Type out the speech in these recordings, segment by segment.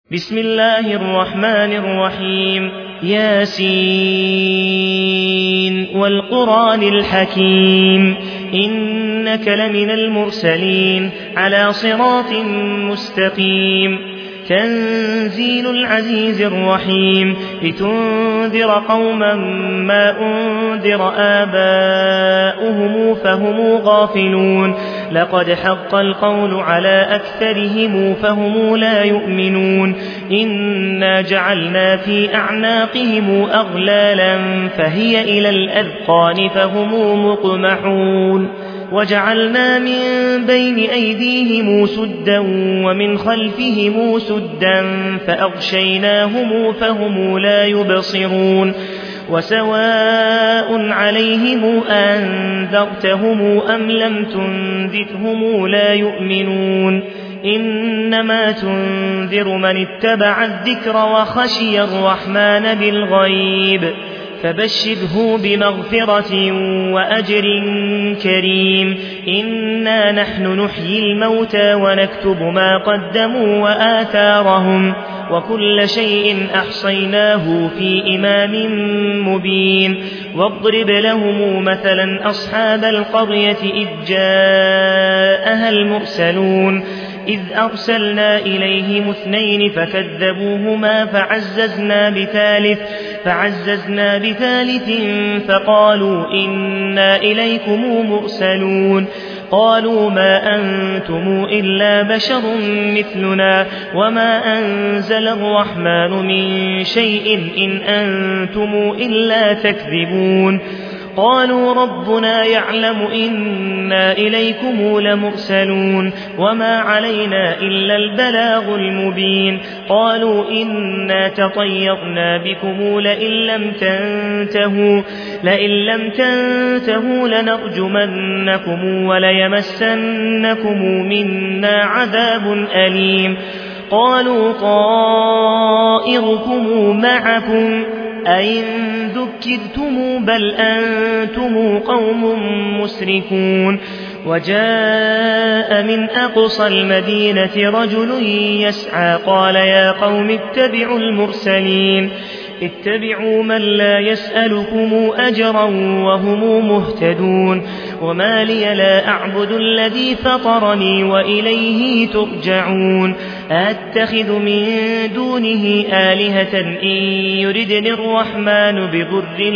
بسم الله الرحمن الرحيم ياسين والقرآن الحكيم إنك لمن المرسلين على صراط مستقيم تنزيل العزيز الرحيم لتنذر قوما ما أنذر آباؤهم فهم غافلون لقد حق القول على أكثرهم فهم لا يؤمنون إنا جعلنا في أعناقهم أغلالا فهي إلى الأذقان فهم مقمحون وجعلنا من بين أيديهم سدا ومن خلفهم سدا فأغشيناهم فهم لا يبصرون وسواء عليهم أنذرتهم أم لم تنذرهم لا يؤمنون إنما تنذر من اتبع الذكر وخشي الرحمن بالغيب فبشره بمغفرة وأجر كريم إنا نحن نحيي الموتى ونكتب ما قدموا وآثارهم وكل شيء أحصيناه في إمام مبين واضرب لهم مثلا أصحاب القرية إذ جاءها المرسلون إذ أرسلنا إليهم 2 فكذبوهما فعززنا بثالث فقالوا إنا إليكم مرسلون قالوا ما أنتم إلا بشر مثلنا وما أنزل الرحمن من شيء إن أنتم إلا تكذبون قالوا ربنا يعلم إنا إليكم لمرسلون وما علينا إلا البلاغ المبين قالوا إنا تطيرنا بكم لئن لم تنتهوا لنرجمنكم وليمسنكم منا عذاب أليم قالوا طائركم معكم أئن ذكرتم بل أنتم قوم مسرفون وجاء من أقصى المدينة رجل يسعى قال يا قوم اتبعوا المرسلين اتبعوا من لا يسألكم أجرا وهم مهتدون وما لي لا أعبد الذي فطرني وإليه ترجعون أتخذ من دونه آلهة إن يردني الرحمن بضر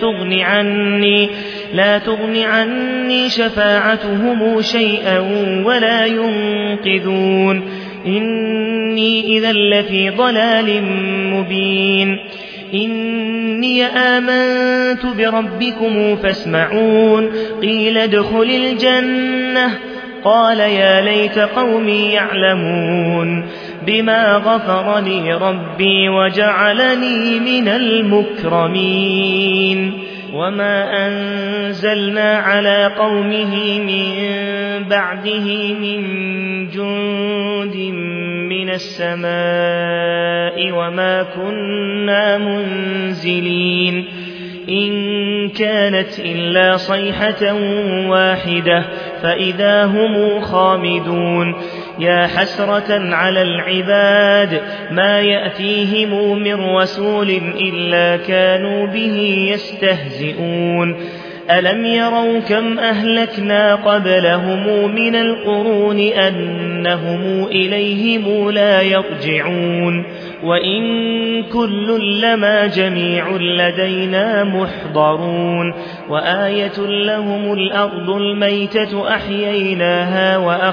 لا تغن عني شفاعتهم شيئا ولا ينقذون إني إذا لفي ضلال مبين إني آمنت بربكم فاسمعون قيل ادخل الجنة قال يا ليت قومي يعلمون بما غفر لي ربي وجعلني من المكرمين وما أنزلنا على قومه من بعده من جند من السماء وما كنا منزلين إن كانت إلا صيحة واحدة فإذا هم خامدون يا حسرة على العباد ما يأتيهم من رسول إلا كانوا به يستهزئون ألم يروا كم أهلكنا قبلهم من القرون أنهم إليهم لا يرجعون وإن كل لما جميع لدينا محضرون وآية لهم الأرض الميتة أحييناها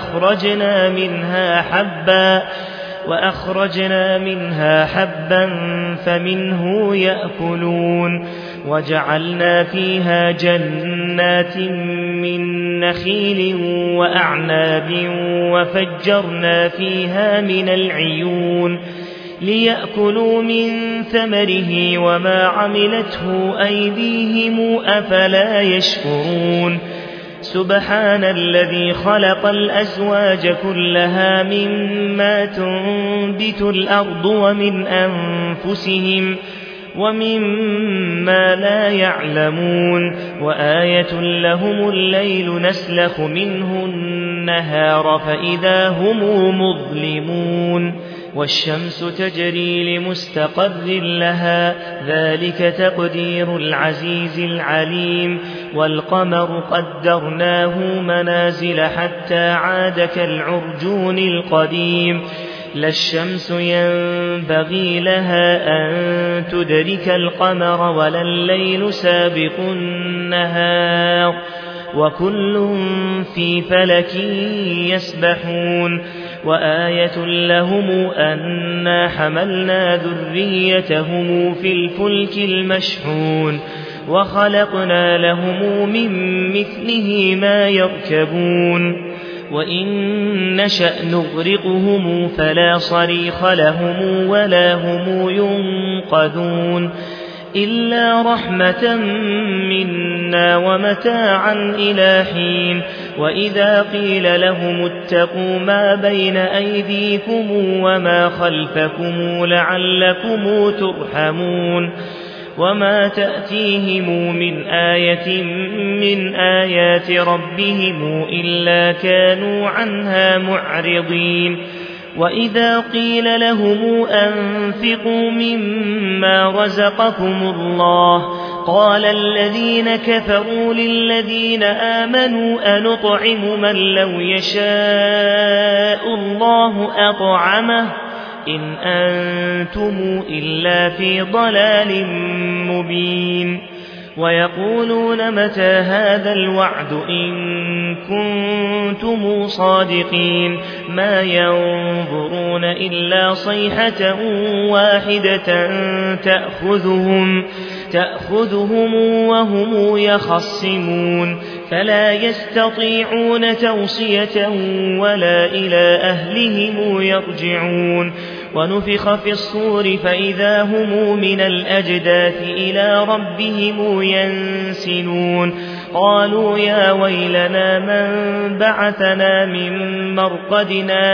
وأخرجنا منها حبا فمنه يأكلون وجعلنا فيها جنات من نخيل وأعناب وفجرنا فيها من العيون ليأكلوا من ثمره وما عملته أيديهم أفلا يشكرون سبحان الذي خلق الأزواج كلها مما تنبت الأرض ومن أنفسهم ومما لا يعلمون وآية لهم الليل نسلخ منه النهار فإذا هم مظلمون والشمس تجري لمستقر لها ذلك تقدير العزيز العليم والقمر قدرناه منازل حتى عاد كالعرجون القديم لا الشمس ينبغي لها أن تدرك القمر ولا الليل سابق النهار وكل في فلك يسبحون وآية لهم أنا حملنا ذريتهم في الفلك المشحون وخلقنا لهم من مثله ما يركبون وإن نشأ نغرقهم فلا صريخ لهم ولا هم ينقذون إلا رحمة منا ومتاعا إلى حين وإذا قيل لهم اتقوا ما بين أيديكم وما خلفكم لعلكم ترحمون وما تأتيهم من آية من آيات ربهم إلا كانوا عنها معرضين وإذا قيل لهم أنفقوا مما رزقكم الله قال الذين كفروا للذين آمنوا أنطعم من لو يشاء الله أطعمه إن أنتم إلا في ضلال مبين ويقولون متى هذا الوعد إن كنتم صادقين ما ينظرون إلا صيحة واحدة تأخذهم وهم يخصمون فلا يستطيعون توصية ولا إلى أهلهم يرجعون ونفخ في الصور فإذا هم من الأجداث إلى ربهم ينسلون قالوا يا ويلنا من بعثنا من مرقدنا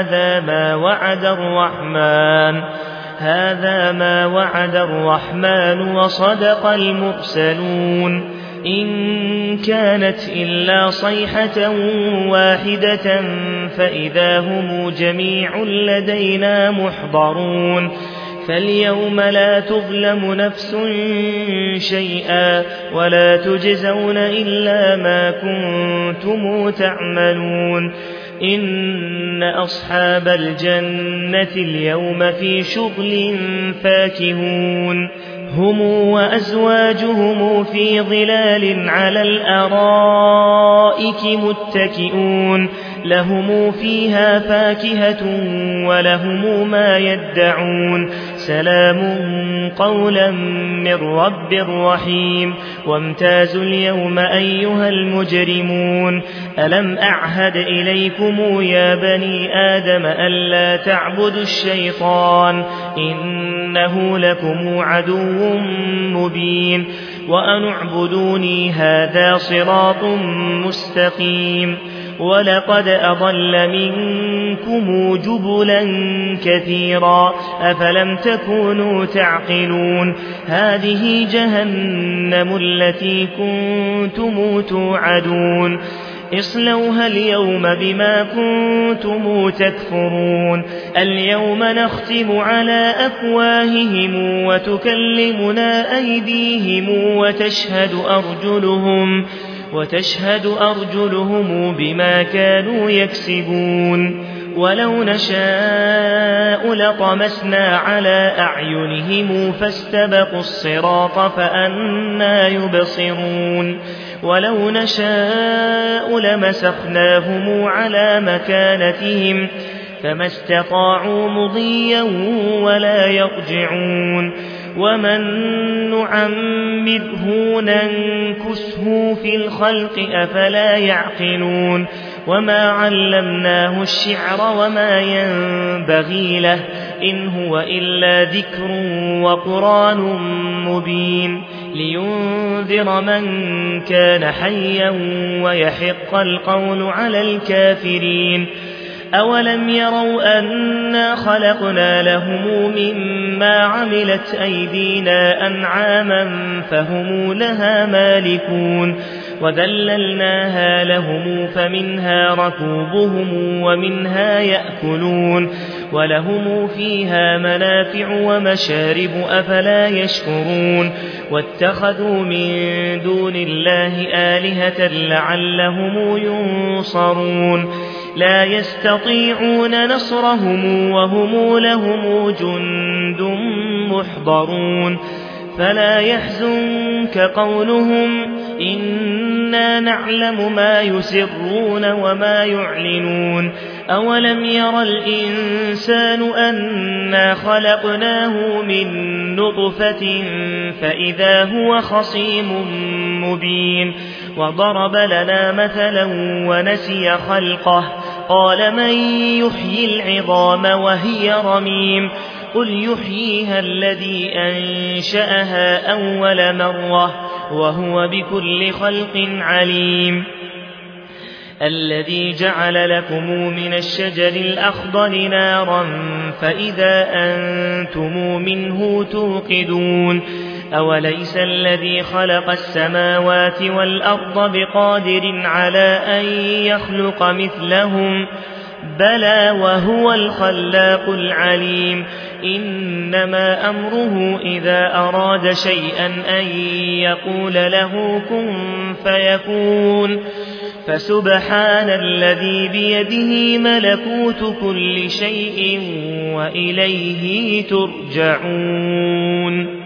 هذا ما وعد الرحمن وصدق المرسلون إن كانت إلا صيحة واحدة فإذا هم جميع لدينا محضرون فاليوم لا تظلم نفس شيئا ولا تجزون إلا ما كنتم تعملون إن أصحاب الجنة اليوم في شغل فاكهون هم وأزواجهم في ظلال على الأرائك متكئون لهم فيها فاكهة ولهم ما يدعون سلام قولا من رب رحيم وامتازوا اليوم أيها المجرمون ألم أعهد إليكم يا بني آدم ألا تعبدوا الشيطان إنه لكم عدو مبين وأن اعبدوني هذا صراط مستقيم ولقد أضل منكم جبلا كثيرا أفلم تكونوا تعقلون هذه جهنم التي كنتم توعدون اصلوها اليوم بما كنتم تكفرون اليوم نختم على أفواههم وتكلمنا أيديهم وتشهد أرجلهم بما كانوا يكسبون ولو نشاء لطمسنا على أعينهم فاستبقوا الصراط فأنى يبصرون ولو نشاء لمسخناهم على مكانتهم فما استطاعوا مضيا ولا يرجعون ومن نعمره ننكسه في الخلق أفلا يعقلون وما علمناه الشعر وما ينبغي له إن هو إلا ذكر وقرآن مبين لينذر من كان حيا ويحق القول على الكافرين أولم يروا أنا خلقنا لهم مما عملت أيدينا أنعاما فهم لها مالكون وذللناها لهم فمنها ركوبهم ومنها يأكلون ولهم فيها منافع ومشارب أفلا يشكرون واتخذوا من دون الله آلهة لعلهم ينصرون لا يستطيعون نصرهم وهم لهم جند محضرون فلا يحزنك قولهم إنا نعلم ما يسرون وما يعلنون أولم ير الإنسان أنا خلقناه من نطفة فإذا هو خصيم مبين وضرب لنا مثلا ونسي خلقه قال من يحيي العظام وهي رميم قل يحييها الذي أنشأها أول مرة وهو بكل خلق عليم الذي جعل لكم من الشجر الأخضر نارا فإذا أنتم منه توقدون أوليس الذي خلق السماوات والأرض بقادر على أن يخلق مثلهم بلى وهو الخلاق العليم إنما أمره إذا أراد شيئا أن يقول له كن فيكون فسبحان الذي بيده ملكوت كل شيء وإليه ترجعون